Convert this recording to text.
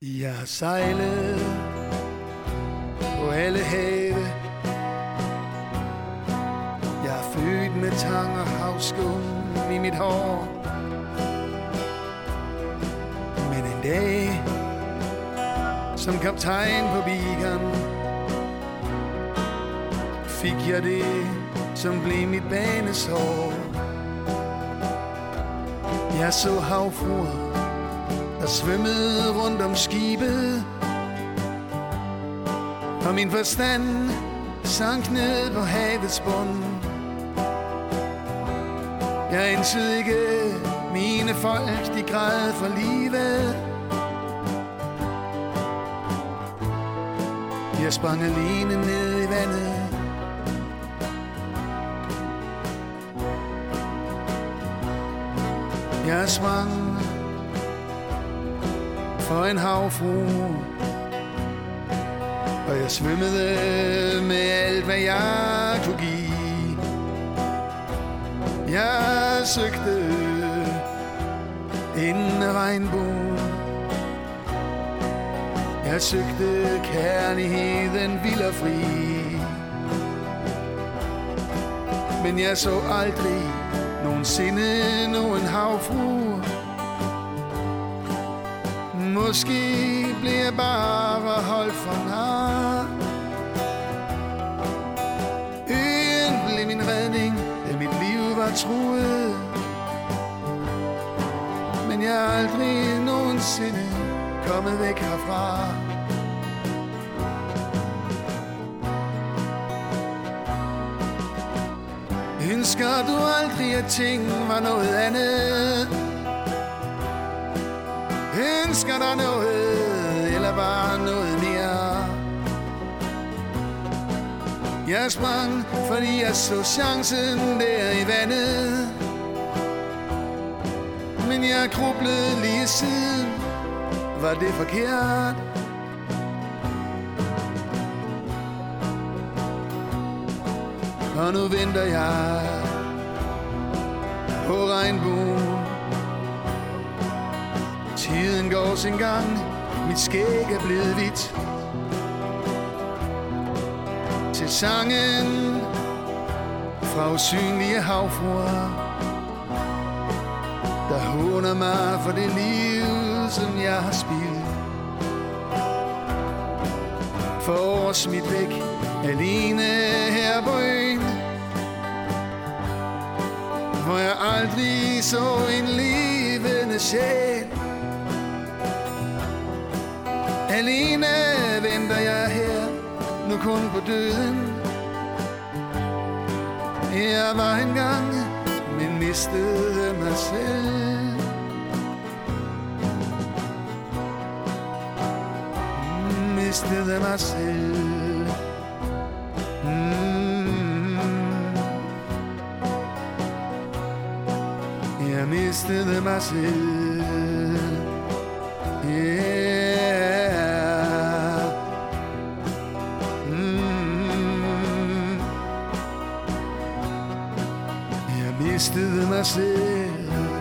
Jeg har sejlet på alle have. Jeg er født med tang og havskum i mit hår. Men en dag, som kaptajn på Beacon, fik jeg det, som blev mit banesår. Jeg så havfruer, der svømmede rundt om skibet, og min forstand sank ned på havets bund. Jeg indsede ikke, mine folk, de græd for livet. Jeg sprang alene ned i vandet. Jeg sprang for en havfrue, og jeg svømmede med alt, hvad jeg kunne give. Jeg søgte en regnbue. Jeg søgte kærligheden vild og fri. Men jeg så aldrig nogensinde nogen havfrue. Måske blev jeg bare holdt for nar. Øen blev min redning, da mit liv var truet. Men jeg er aldrig nogensinde kommet væk herfra. Ønsker du aldrig, at ting var noget andet? Ønsker der noget, eller bare noget mere? Jeg sprang, fordi jeg så chancen der i vandet. Men jeg grublede lige siden. Var det forkert? Og nu venter jeg på regnbuen. Tiden går sin gang, mit skæg er blevet hvidt. Til sangen fra usynlige havfruer, der håner mig for det liv, som jeg har spildt. For år smidt væk, alene her på øen, hvor jeg aldrig så en levende sjæl. Alene venter jeg her, nu kun på døden. Jeg var engang, men mistede mig selv. Mistede mig selv. Jeg mistede mig selv. Jeg mistede mig selv.